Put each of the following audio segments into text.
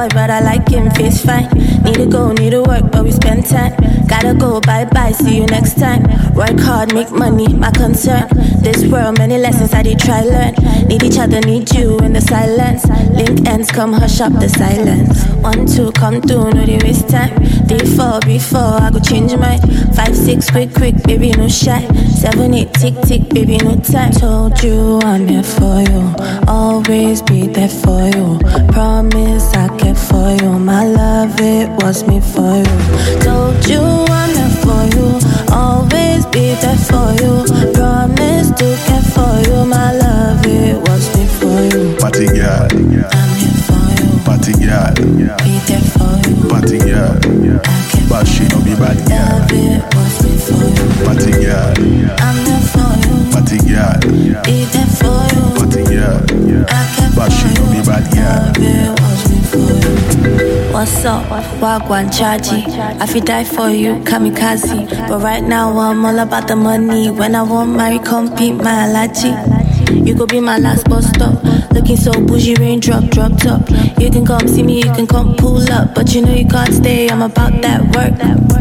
boy, but I like him, face fine. Need to go, need to work, but we spend time. Gotta go, bye-bye, see you next time. Work hard, make money, my concern. This world, many lessons I did try learn. Need each other, need you in the silence. Link ends, come hush up the silence. 1, 2, come through, no they waste time. 3, 4, before I go change mine. 5, 6, quick, baby, no shy. 7, 8, tick, baby, no time. Told you I'm here for you, always be there for you. Promise I care for you, my love, it was me for you. Told you I'm here for you, always be there for you. Promise to care for you, my love, it was me for you. Party girl, I'm here for you. party girl, Be there for you. party girl. But she no be bad girl. Love, it was me for you. Party girl, I'm here for you. party girl, Be there for you. party girl. I care But she for no you. be bad girl. Love, it was me for you. What's up? Wagwan Chaji. I feel die for you, kamikaze. But right now I'm all about the money. When I want marry, compete my allergy. You could be my last bus stop. Looking so bougie, raindrop, drop top. You can come see me, you can come pull up. But you know you can't stay, I'm about that work.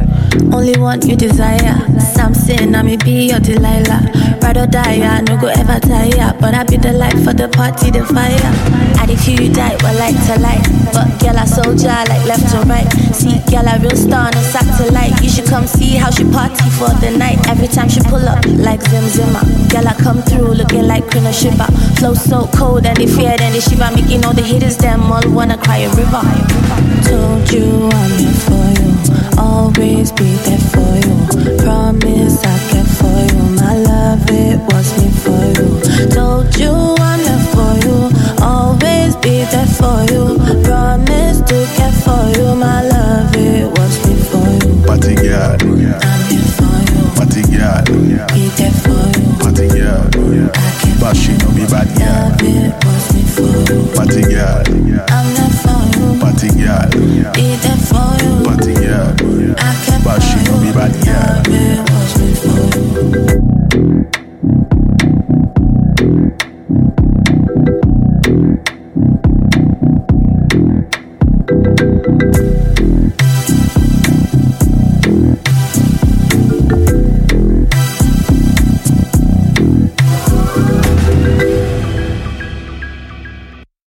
Only one you desire. Samson, I may be your Delilah. Ride or die, I no go ever tire. But I be the light for the party, the fire. I if you die, well, light to light. But girl, I soldier, like left to right. See, girl, I real star on a satellite. You should come see how she party for the night. Every time she pull up, like Zim Zimmer. Girl, I come through looking like Queen of Sheba. Flow so cold and they fear, then they shiver. Making all the haters, them all wanna cry a river. Told you I'm here for you, always be there for you. Promise I care for you, my love, it was me for you. Told you I'm here for you, always be there for you. Promise to care for you, my love, it was me for you. Party girl, I'm here for you, party girl, be there for you. party girl. I care But she no be bad girl. love, it was me for you. Party girl, I'm there for you, party girl. be there for